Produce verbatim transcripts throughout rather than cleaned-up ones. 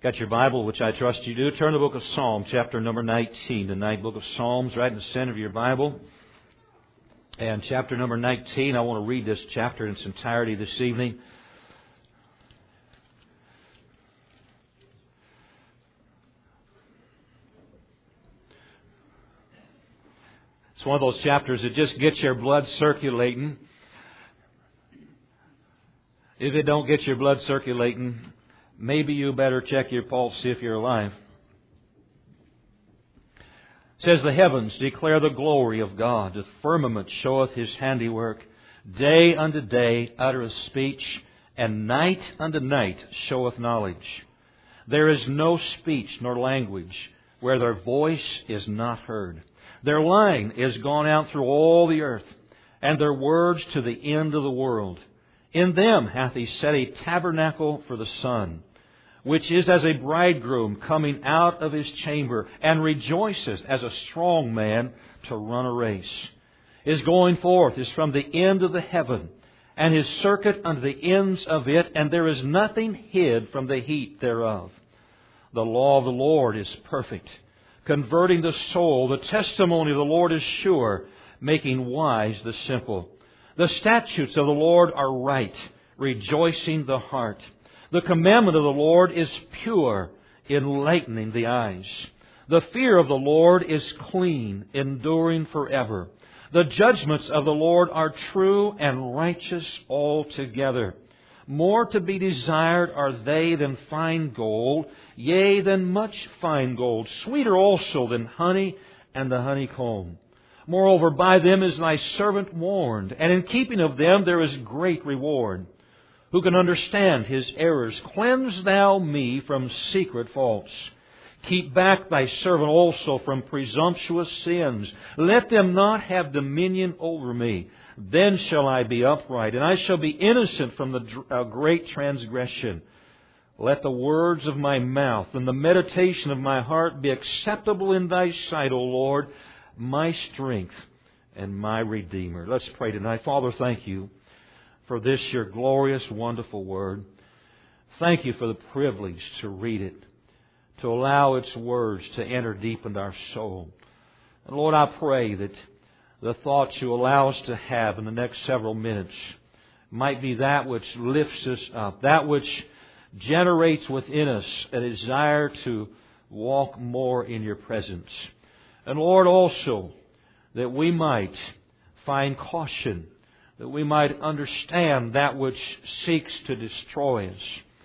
Got your Bible, which I trust you do. Turn to the book of Psalms, chapter number nineteen. Tonight, book of Psalms, right in the center of your Bible. And chapter number nineteen, I want to read this chapter in its entirety this evening. It's one of those chapters that just gets your blood circulating. If it don't get your blood circulating, maybe you better check your pulse, see if you're alive. It says, the heavens declare the glory of God. The firmament showeth His handiwork. Day unto day uttereth speech, and night unto night showeth knowledge. There is no speech nor language where their voice is not heard. Their line is gone out through all the earth, and their words to the end of the world. In them hath He set a tabernacle for the sun, which is as a bridegroom coming out of his chamber, and rejoiceth as a strong man to run a race. His going forth is from the end of the heaven, and His circuit unto the ends of it, and there is nothing hid from the heat thereof. The law of the Lord is perfect, converting the soul. The testimony of the Lord is sure, making wise the simple. The statutes of the Lord are right, rejoicing the heart. The commandment of the Lord is pure, enlightening the eyes. The fear of the Lord is clean, enduring forever. The judgments of the Lord are true and righteous altogether. More to be desired are they than fine gold, yea, than much fine gold, sweeter also than honey and the honeycomb. Moreover, by them is Thy servant warned, and in keeping of them there is great reward. Who can understand his errors? Cleanse Thou me from secret faults. Keep back Thy servant also from presumptuous sins. Let them not have dominion over me. Then shall I be upright, and I shall be innocent from the uh, great transgression. Let the words of my mouth and the meditation of my heart be acceptable in Thy sight, O Lord, my strength and my Redeemer. Let's pray tonight. Father, thank You for this Your glorious, wonderful Word. Thank You for the privilege to read it, to allow its words to enter deep into our soul. And Lord, I pray that the thoughts You allow us to have in the next several minutes might be that which lifts us up, that which generates within us a desire to walk more in Your presence. And Lord, also that we might find caution, that we might understand that which seeks to destroy us,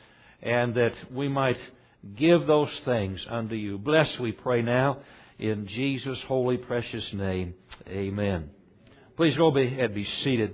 and that we might give those things unto You. Bless, we pray now, in Jesus' holy, precious name. Amen. Please go ahead, be seated.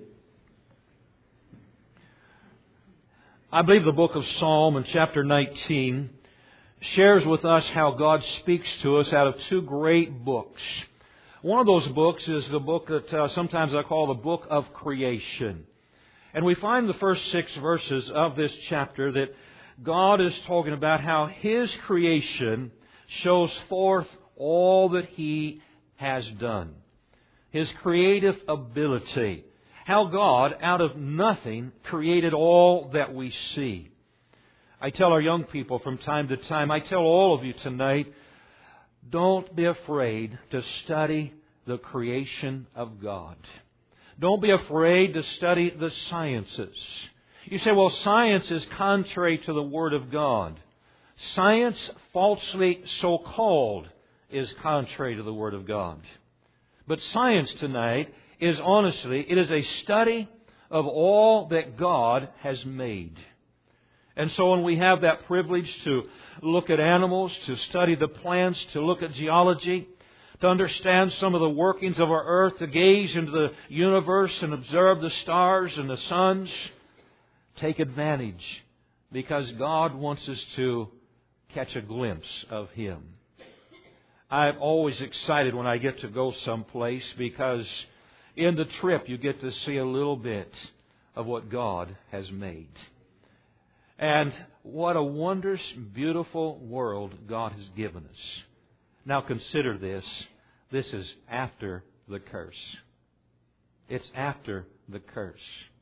I believe the book of Psalm in chapter nineteen shares with us how God speaks to us out of two great books. One of those books is the book that uh, sometimes I call the book of creation. And we find the first six verses of this chapter that God is talking about how His creation shows forth all that He has done. His creative ability. How God, out of nothing, created all that we see. I tell our young people from time to time, I tell all of you tonight, don't be afraid to study the creation of God. Don't be afraid to study the sciences. You say, well, science is contrary to the Word of God. Science, falsely so called, is contrary to the Word of God. But science tonight is honestly, it is a study of all that God has made. And so when we have that privilege to look at animals, to study the plants, to look at geology, to understand some of the workings of our earth, to gaze into the universe and observe the stars and the suns, take advantage, because God wants us to catch a glimpse of Him. I'm always excited when I get to go someplace, because in the trip you get to see a little bit of what God has made. And what a wondrous, beautiful world God has given us. Now consider this. This is after the curse. It's after the curse.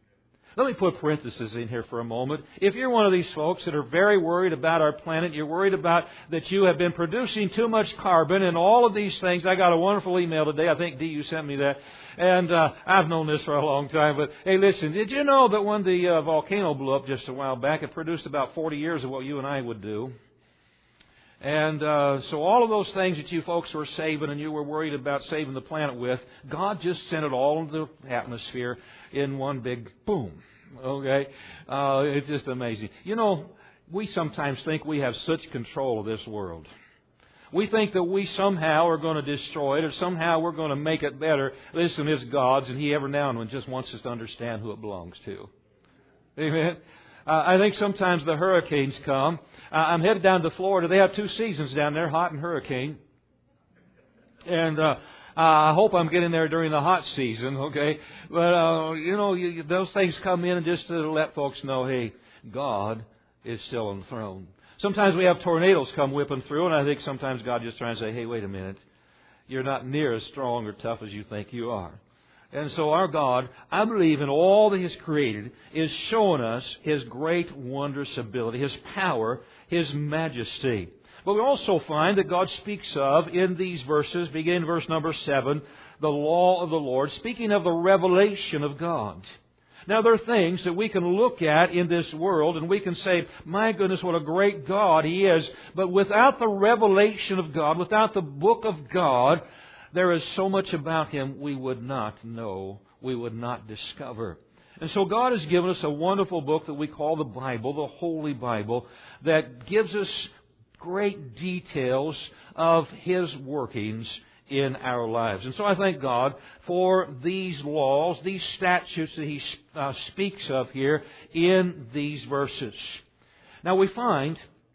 Let me put parentheses in here for a moment. If you're one of these folks that are very worried about our planet, you're worried about that you have been producing too much carbon and all of these things. I got a wonderful email today. I think, Dee, you sent me that. And uh, I've known this for a long time. But, hey, listen, did you know that when the uh, volcano blew up just a while back, it produced about forty years of what you and I would do? And uh, so all of those things that you folks were saving and you were worried about saving the planet with, God just sent it all into the atmosphere in one big boom. Okay? Uh, it's just amazing. You know, we sometimes think we have such control of this world. We think that we somehow are going to destroy it or somehow we're going to make it better. Listen, it's God's, and He every now and then just wants us to understand who it belongs to. Amen? Uh, I think sometimes the hurricanes come. Uh, I'm headed down to Florida. They have two seasons down there, hot and hurricane. And uh, uh, I hope I'm getting there during the hot season, okay? But, uh, you know, you, those things come in and just to let folks know, hey, God is still on the throne. Sometimes we have tornadoes come whipping through, and I think sometimes God just trying to say, hey, wait a minute. You're not near as strong or tough as you think you are. And so our God, I believe in all that He has created, is showing us His great, wondrous ability, His power, His majesty. But we also find that God speaks of, in these verses, beginning verse number seven, the law of the Lord, speaking of the revelation of God. Now, there are things that we can look at in this world and we can say, my goodness, what a great God He is. But without the revelation of God, without the book of God, there is so much about Him we would not know, we would not discover. And so God has given us a wonderful book that we call the Bible, the Holy Bible, that gives us great details of His workings in our lives. And so I thank God for these laws, these statutes that He uh, speaks of here in these verses. Now we find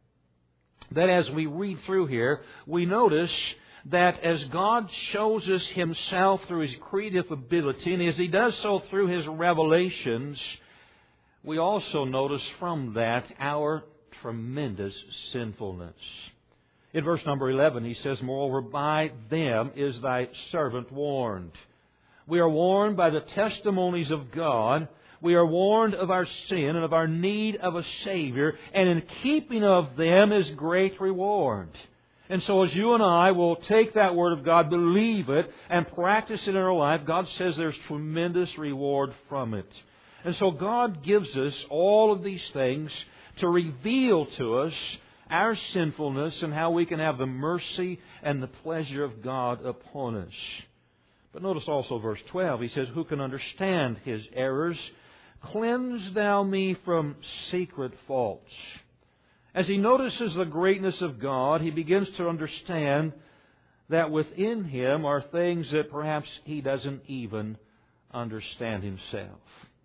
that as we read through here, we notice that as God shows us Himself through His creative ability, and as He does so through His revelations, we also notice from that our tremendous sinfulness. In verse number eleven, He says, moreover, by them is thy servant warned. We are warned by the testimonies of God. We are warned of our sin and of our need of a Savior, and in keeping of them is great reward. And so as you and I will take that Word of God, believe it, and practice it in our life, God says there's tremendous reward from it. And so God gives us all of these things to reveal to us our sinfulness and how we can have the mercy and the pleasure of God upon us. But notice also verse twelve. He says, who can understand His errors? Cleanse thou me from secret faults. As he notices the greatness of God, he begins to understand that within him are things that perhaps he doesn't even understand himself.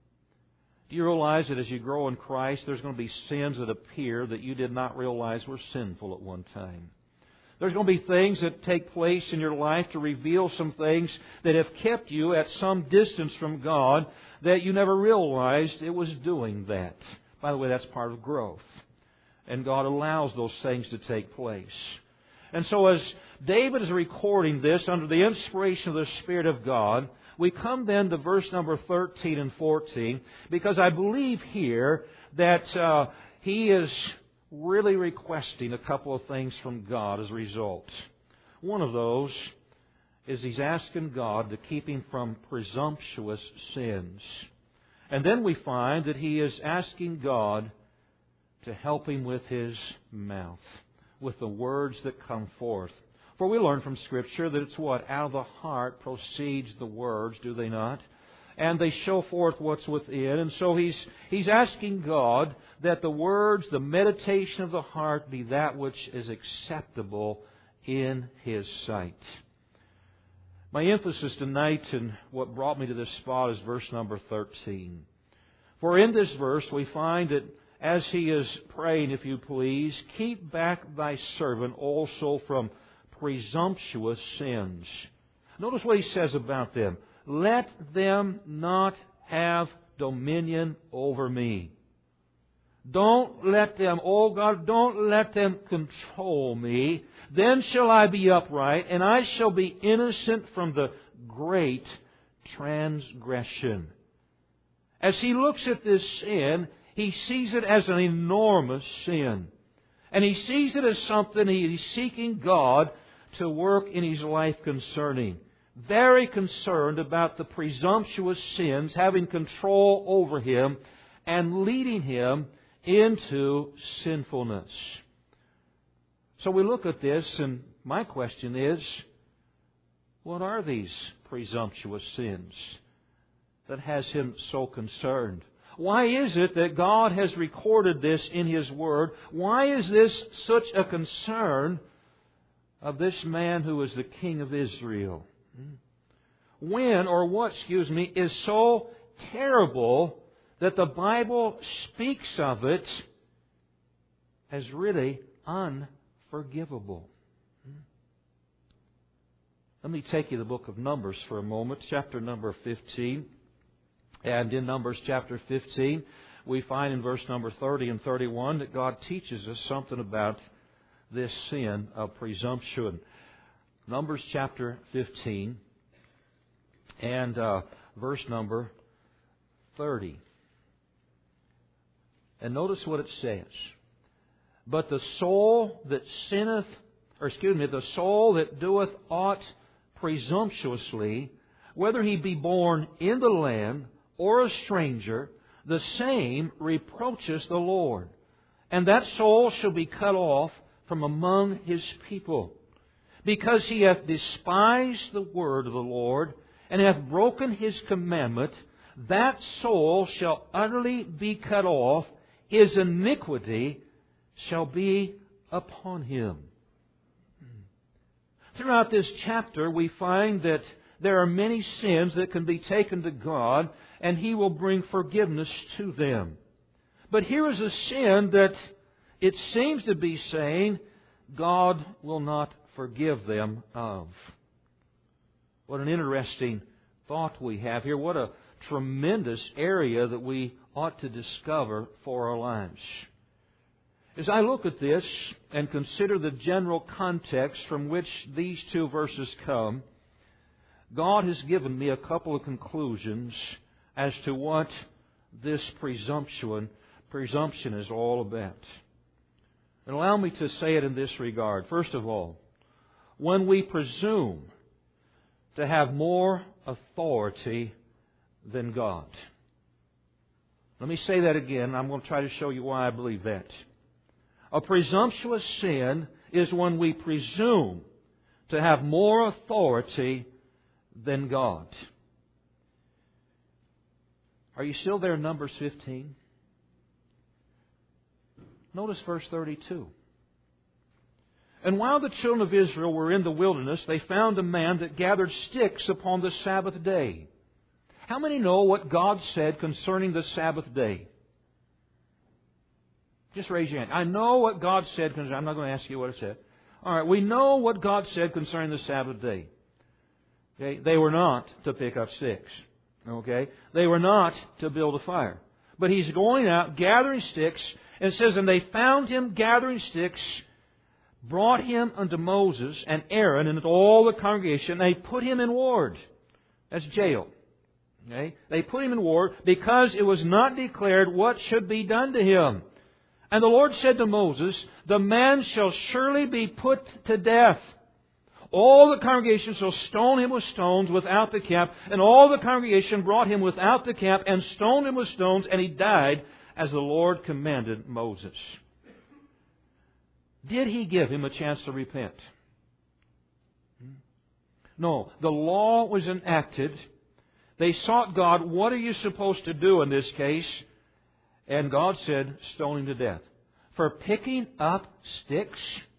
Do you realize that as you grow in Christ, there's going to be sins that appear that you did not realize were sinful at one time? There's going to be things that take place in your life to reveal some things that have kept you at some distance from God that you never realized it was doing that. By the way, that's part of growth. And God allows those things to take place. And so as David is recording this under the inspiration of the Spirit of God, we come then to verse number thirteen and fourteen, because I believe here that uh, he is really requesting a couple of things from God as a result. One of those is he's asking God to keep him from presumptuous sins. And then we find that he is asking God to help him with his mouth, with the words that come forth. For we learn from Scripture that it's what? Out of the heart proceeds the words, do they not? And they show forth what's within. And so he's he's asking God that the words, the meditation of the heart be that which is acceptable in His sight. My emphasis tonight and what brought me to this spot is verse number thirteen. For in this verse we find that as he is praying, if you please, keep back thy servant also from presumptuous sins. Notice what he says about them. Let them not have dominion over me. Don't let them, oh God, don't let them control me. Then shall I be upright, and I shall be innocent from the great transgression. as he looks at this sin, he sees it as an enormous sin. And he sees it as something he's seeking God to work in his life concerning. Very concerned about the presumptuous sins having control over him and leading him into sinfulness. So we look at this, and my question is, what are these presumptuous sins that has him so concerned? Why is it that God has recorded this in His Word? Why is this such a concern of this man who is the King of Israel? When, or what, excuse me, is so terrible that the Bible speaks of it as really unforgivable? Let me take you to the book of Numbers for a moment, chapter number fifteen. And in Numbers chapter fifteen, we find in verse number thirty and thirty-one that God teaches us something about this sin of presumption. Numbers chapter fifteen and uh, verse number thirty. And notice what it says. But the soul that sinneth, or excuse me, the soul that doeth aught presumptuously, whether he be born in the land or a stranger, the same reproacheth the Lord. And that soul shall be cut off from among his people. Because he hath despised the word of the Lord, and hath broken His commandment, that soul shall utterly be cut off. His iniquity shall be upon him. Throughout this chapter, we find that there are many sins that can be taken to God, and He will bring forgiveness to them. But here is a sin that it seems to be saying God will not forgive them of. What an interesting thought we have here. What a tremendous area that we ought to discover for our lives. As I look at this and consider the general context from which these two verses come, God has given me a couple of conclusions as to what this presumption, presumption is all about. And allow me to say it in this regard. First of all, when we presume to have more authority than God. Let me say that again. I'm going to try to show you why I believe that. A presumptuous sin is when we presume to have more authority than God. Are you still there in Numbers fifteen? Notice verse thirty-two. And while the children of Israel were in the wilderness, they found a man that gathered sticks upon the Sabbath day. How many know what God said concerning the Sabbath day? Just raise your hand. I know what God said concerning... I'm not going to ask you what it said. All right, we know what God said concerning the Sabbath day. Okay? They were not to pick up sticks. Okay? They were not to build a fire. But He's going out gathering sticks, and it says, and they found him gathering sticks, brought him unto Moses and Aaron and unto all the congregation. They put him in ward. That's jail. Okay? They put him in ward because it was not declared what should be done to him. And the Lord said to Moses, the man shall surely be put to death. All the congregation shall stone him with stones without the camp. And all the congregation brought him without the camp and stoned him with stones, and he died as the Lord commanded Moses. Did He give him a chance to repent? No. The law was enacted. They sought God, what are you supposed to do in this case? And God said, stone him to death. For picking up sticks,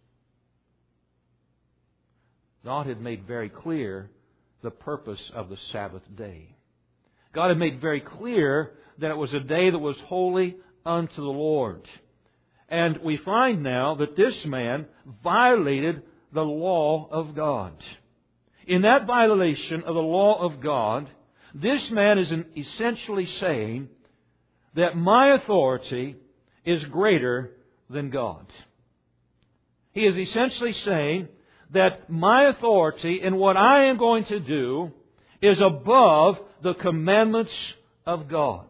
God had made very clear the purpose of the Sabbath day. God had made very clear that it was a day that was holy unto the Lord. And we find now that this man violated the law of God. In that violation of the law of God, this man is essentially saying that my authority is greater than God. He is essentially saying that my authority in what I am going to do is above the commandments of God.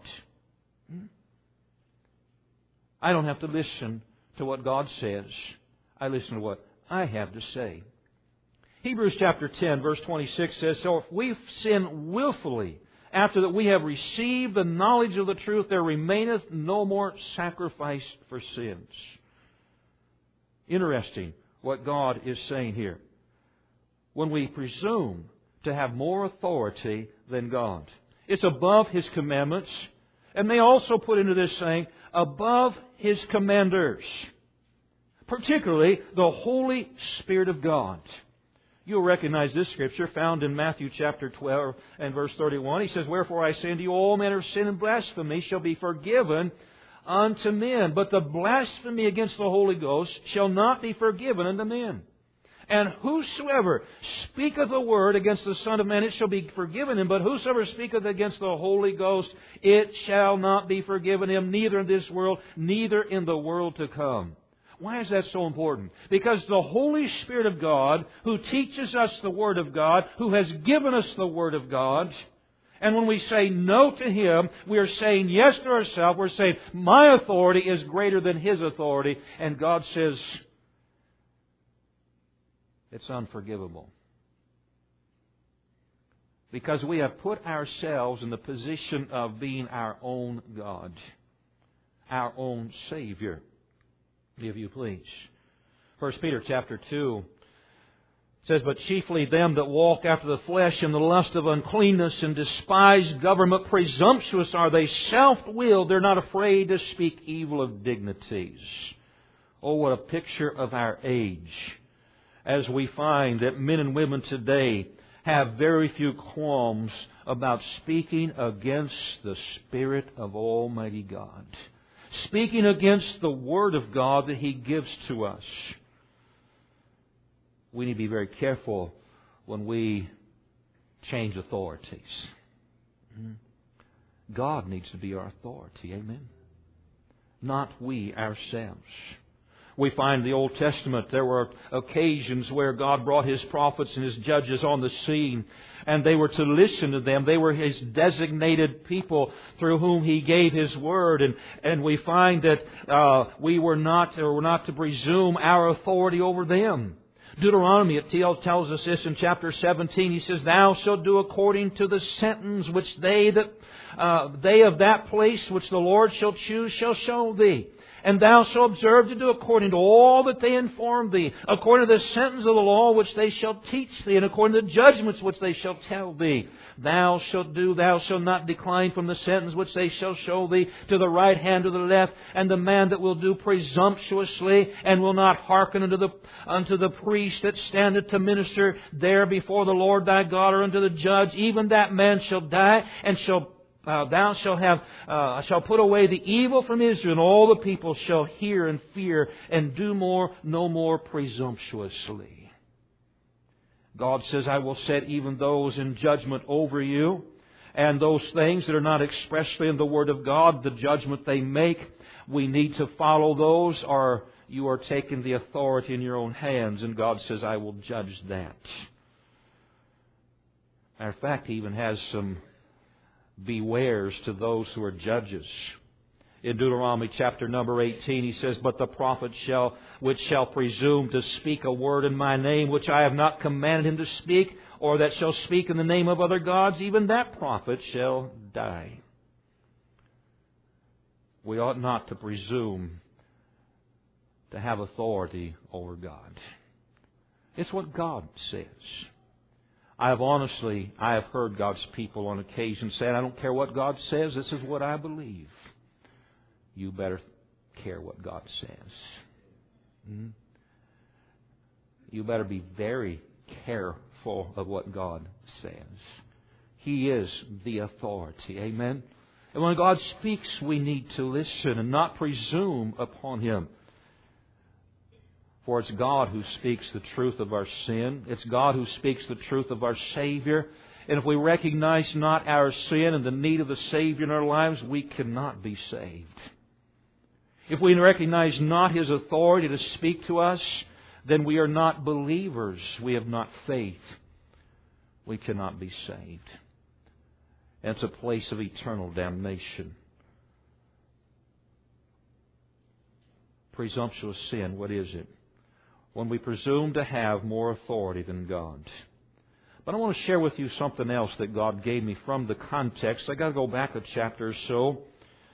I don't have to listen to what God says. I listen to what I have to say. Hebrews chapter ten, verse twenty-six says, "So if we sin willfully, after that we have received the knowledge of the truth, there remaineth no more sacrifice for sins." Interesting what God is saying here. When we presume to have more authority than God, it's above His commandments, and they also put into this saying, above His commanders, particularly the Holy Spirit of God. You'll recognize this scripture found in Matthew chapter twelve and verse thirty-one. He says, "Wherefore I say unto you, all manner of sin and blasphemy shall be forgiven unto men, but the blasphemy against the Holy Ghost shall not be forgiven unto men. And whosoever speaketh a word against the Son of Man, it shall be forgiven him. But whosoever speaketh against the Holy Ghost, it shall not be forgiven him, neither in this world, neither in the world to come." Why is that so important? Because the Holy Spirit of God, who teaches us the Word of God, who has given us the Word of God, and when we say no to Him, we are saying yes to ourselves. We're saying, my authority is greater than His authority. And God says, it's unforgivable. Because we have put ourselves in the position of being our own God, our own Savior. If you please. First Peter chapter two says, "But chiefly them that walk after the flesh in the lust of uncleanness and despise government, presumptuous are they, self-willed, they're not afraid to speak evil of dignities." Oh, what a picture of our age, as we find that men and women today have very few qualms about speaking against the Spirit of Almighty God, speaking against the Word of God that He gives to us. We need to be very careful when we change authorities. God needs to be our authority. Amen. Not we ourselves. We find in the Old Testament there were occasions where God brought His prophets and His judges on the scene, and they were to listen to them. They were His designated people through whom He gave His Word. And, and we find that uh, we were not, or were not to presume our authority over them. Deuteronomy, it tells us this in chapter seventeen. He says, "Thou shalt do according to the sentence which they that uh, they of that place which the Lord shall choose shall show thee. And thou shalt observe to do according to all that they inform thee, according to the sentence of the law which they shall teach thee, and according to the judgments which they shall tell thee. Thou shalt do, thou shalt not decline from the sentence which they shall show thee, to the right hand or the left. And the man that will do presumptuously, and will not hearken unto the unto the priest that standeth to minister there before the Lord thy God, or unto the judge, even that man shall die, and shall Uh, thou shalt have, uh, shall put away the evil from Israel, and all the people shall hear and fear, and do more, no more presumptuously." God says, "I will set even those in judgment over you," and those things that are not expressly in the Word of God, the judgment they make, we need to follow those, or you are taking the authority in your own hands, and God says, "I will judge that." Matter of fact, He even has some bewares to those who are judges. In Deuteronomy chapter number eighteen, He says, "But the prophet shall, which shall presume to speak a word in my name, which I have not commanded him to speak, or that shall speak in the name of other gods, even that prophet shall die." We ought not to presume to have authority over God. It's what God says. I have honestly, I have heard God's people on occasion say, "I don't care what God says, this is what I believe." You better care what God says. Mm-hmm. You better be very careful of what God says. He is the authority. Amen? And when God speaks, we need to listen and not presume upon Him. For it's God who speaks the truth of our sin. It's God who speaks the truth of our Savior. And if we recognize not our sin and the need of the Savior in our lives, we cannot be saved. If we recognize not His authority to speak to us, then we are not believers. We have not faith. We cannot be saved. and it's a place of eternal damnation. Presumptuous sin, what is it? When we presume to have more authority than God. But I want to share with you something else that God gave me from the context. I got to go back a chapter or so.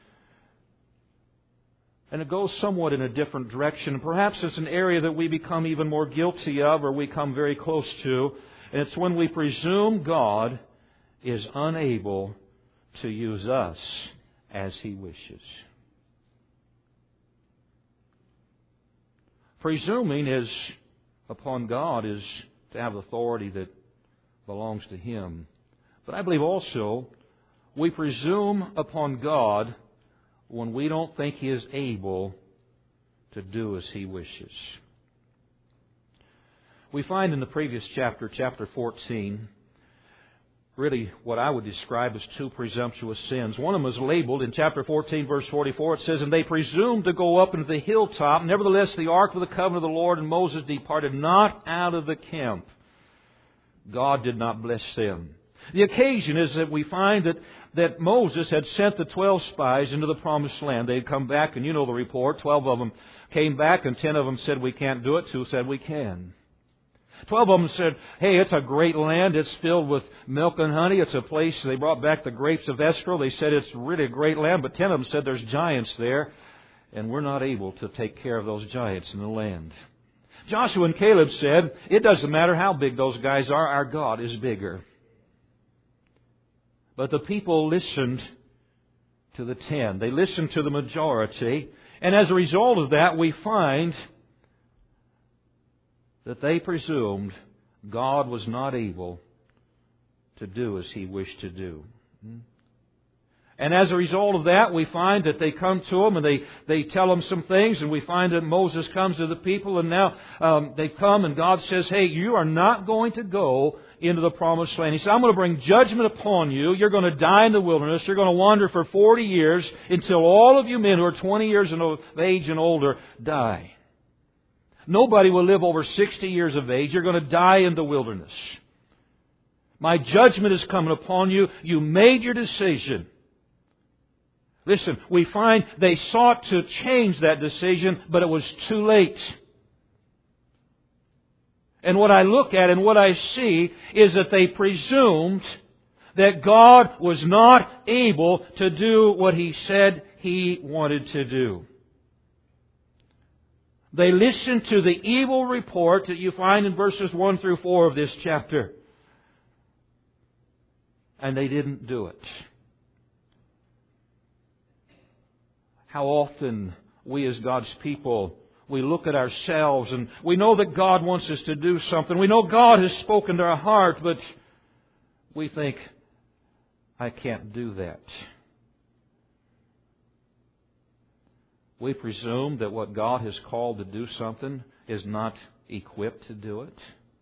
And it goes somewhat in a different direction. Perhaps it's an area that we become even more guilty of or we come very close to. And it's when we presume God is unable to use us as He wishes. Presuming is upon God is to have authority that belongs to Him. But I believe also we presume upon God when we don't think He is able to do as He wishes. We find in the previous chapter, chapter fourteen, really what I would describe as two presumptuous sins. One of them is labeled in chapter fourteen, verse forty-four. It says, "And they presumed to go up into the hilltop. Nevertheless, the ark of the covenant of the Lord and Moses departed not out of the camp." God did not bless them. The occasion is that we find that, that Moses had sent the twelve spies into the promised land. They had come back, and you know the report. Twelve of them came back, and ten of them said, "We can't do it." Two said, "We can." Twelve of them said, "Hey, it's a great land. It's filled with milk and honey. It's a place." They brought back the grapes of Escrow. They said it's really a great land. But ten of them said there's giants there, and we're not able to take care of those giants in the land. Joshua and Caleb said, "It doesn't matter how big those guys are. Our God is bigger." But the people listened to the ten. They listened to the majority. And as a result of that, we find that they presumed God was not able to do as He wished to do. And as a result of that, we find that they come to Him and they, they tell Him some things. And we find that Moses comes to the people and now um, they come and God says, "Hey, you are not going to go into the promised land." He said, "I'm going to bring judgment upon you. You're going to die in the wilderness. You're going to wander for forty years until all of you men who are twenty years of age and older die. Nobody will live over sixty years of age. You're going to die in the wilderness. My judgment is coming upon you. You made your decision." Listen, we find they sought to change that decision, but it was too late. And what I look at and what I see is that they presumed that God was not able to do what He said He wanted to do. They listened to the evil report that you find in verses one through four of this chapter. And they didn't do it. How often we as God's people, we look at ourselves and we know that God wants us to do something. We know God has spoken to our heart, but we think, "I can't do that." We presume that what God has called to do something is not equipped to do it.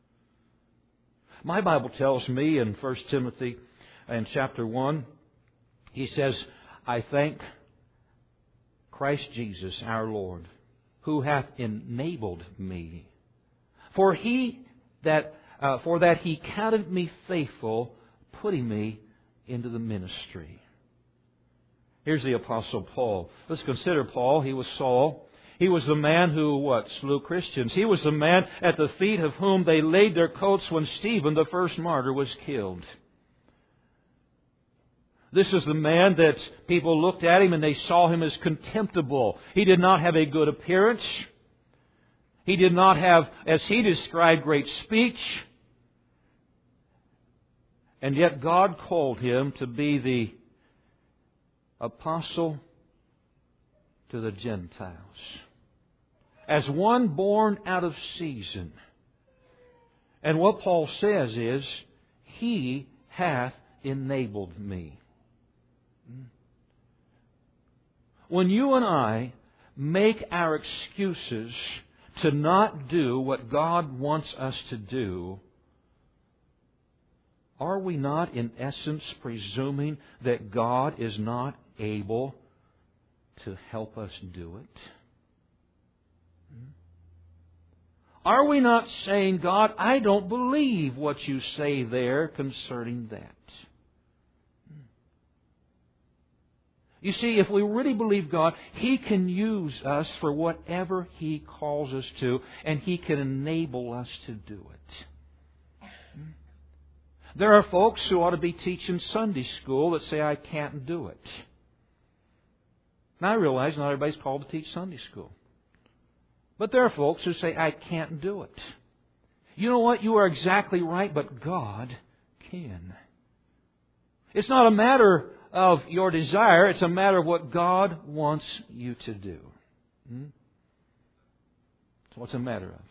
My Bible tells me in First Timothy in chapter one, he says, "I thank Christ Jesus our Lord, who hath enabled me. For he that uh, for that He counted me faithful, putting me into the ministry." Here's the Apostle Paul. Let's consider Paul. He was Saul. He was the man who, what, slew Christians. He was the man at the feet of whom they laid their coats when Stephen, the first martyr, was killed. This is the man that people looked at him and they saw him as contemptible. He did not have a good appearance. He did not have, as he described, great speech. And yet God called him to be the apostle to the Gentiles. As one born out of season. And what Paul says is, He hath enabled me. When you and I make our excuses to not do what God wants us to do, are we not in essence presuming that God is not able to help us do it? Are we not saying, "God, I don't believe what you say there concerning that"? You see, if we really believe God, He can use us for whatever He calls us to, and He can enable us to do it. There are folks who ought to be teaching Sunday school that say, I can't do it. Now, I realize not everybody's called to teach Sunday school. But there are folks who say, I can't do it. You know what? You are exactly right, but God can. It's not a matter of your desire. It's a matter of what God wants you to do. Hmm? That's what it's a matter of.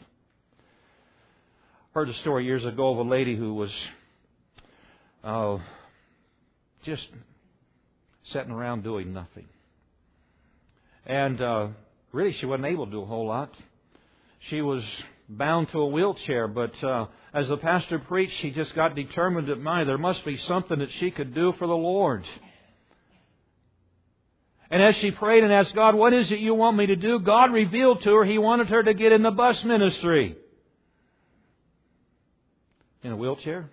I heard a story years ago of a lady who was uh, just sitting around doing nothing. And uh, really she wasn't able to do a whole lot. She was bound to a wheelchair, but uh, as the pastor preached, she just got determined that, my, there must be something that she could do for the Lord. And as she prayed and asked God, what is it you want me to do? God revealed to her He wanted her to get in the bus ministry. In a wheelchair?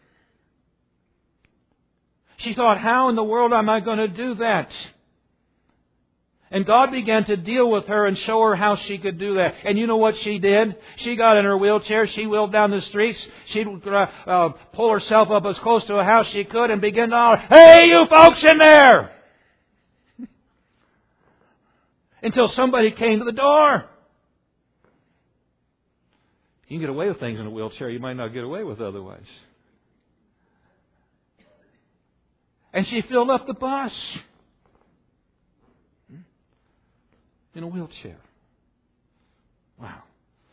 She thought, how in the world am I going to do that? And God began to deal with her and show her how she could do that. And you know what she did? She got in her wheelchair. She wheeled down the streets. She'd uh, uh, pull herself up as close to a house she could and begin to holler, hey, you folks in there! Until somebody came to the door. You can get away with things in a wheelchair you might not get away with otherwise. And she filled up the bus. In a wheelchair. Wow.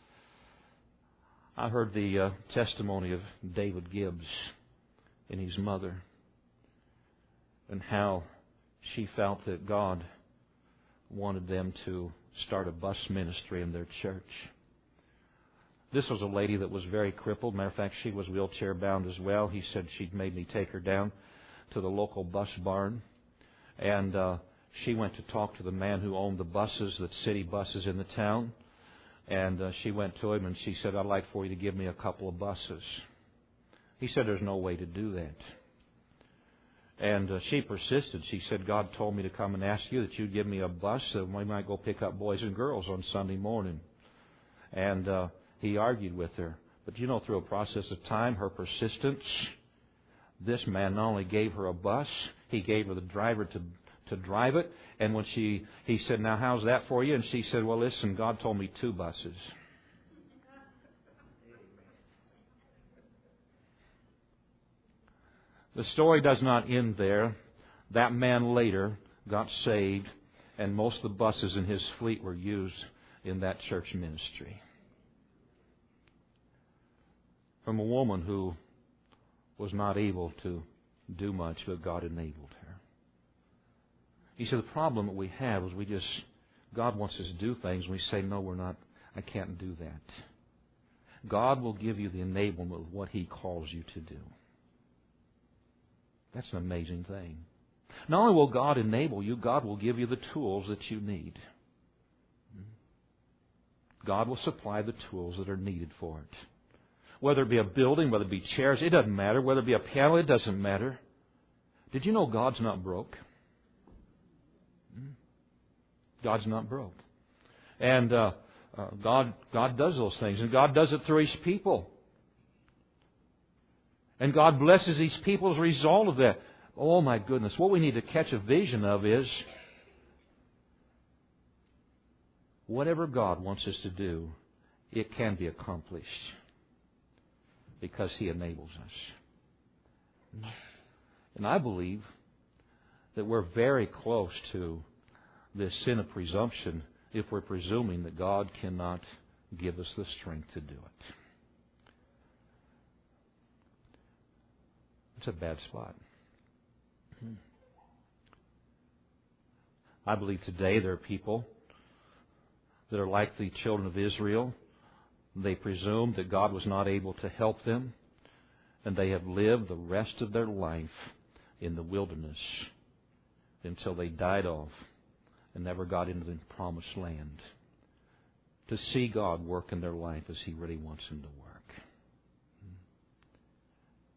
I heard the uh, testimony of David Gibbs and his mother, and how she felt that God wanted them to start a bus ministry in their church. This was a lady that was very crippled. Matter of fact, she was wheelchair bound as well. He said she'd made me take her down to the local bus barn, and uh, she went to talk to the man who owned the buses, the city buses in the town. And uh, she went to him and she said, I'd like for you to give me a couple of buses. He said, there's no way to do that. And uh, she persisted. She said, God told me to come and ask you that you'd give me a bus so we might go pick up boys and girls on Sunday morning. And uh, he argued with her. But you know, through a process of time, her persistence, this man not only gave her a bus, he gave her the driver to to drive it. And when she, he said, now how's that for you? And she said, well, listen, God told me two buses. The story does not end there. That man later got saved, and most of the buses in his fleet were used in that church ministry. From a woman who was not able to do much, but God enabled her. He said, the problem that we have is we just, God wants us to do things, and we say, no, we're not, I can't do that. God will give you the enablement of what He calls you to do. That's an amazing thing. Not only will God enable you, God will give you the tools that you need. God will supply the tools that are needed for it. Whether it be a building, whether it be chairs, it doesn't matter. Whether it be a piano, it doesn't matter. Did you know God's not broke? God's not broke. And uh, uh, God, God does those things. And God does it through His people. And God blesses these people as a result of that. Oh my goodness. What we need to catch a vision of is whatever God wants us to do, it can be accomplished. Because He enables us. And I believe that we're very close to this sin of presumption if we're presuming that God cannot give us the strength to do it. It's a bad spot. I believe today there are people that are like the children of Israel. They presumed that God was not able to help them, and they have lived the rest of their life in the wilderness until they died off and never got into the promised land to see God work in their life as He really wants Him to work.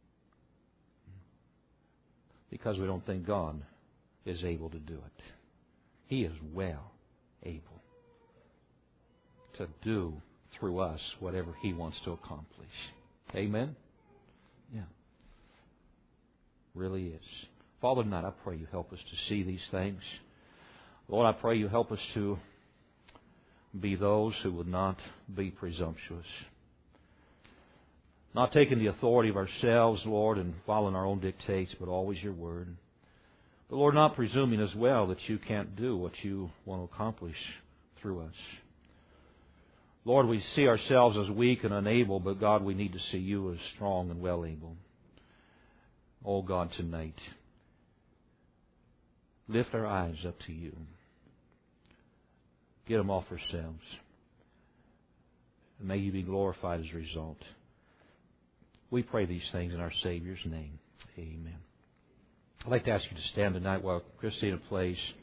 Because we don't think God is able to do it. He is well able to do through us whatever He wants to accomplish. Amen? Yeah. Really is. Father, tonight I pray You help us to see these things. Lord, I pray You help us to be those who would not be presumptuous. Not taking the authority of ourselves, Lord, and following our own dictates, but always Your Word. But Lord, not presuming as well that You can't do what You want to accomplish through us. Lord, we see ourselves as weak and unable, but God, we need to see You as strong and well able. Oh God, tonight, lift our eyes up to You. Get them off ourselves. And may You be glorified as a result. We pray these things in our Savior's name. Amen. I'd like to ask you to stand tonight while Christina plays.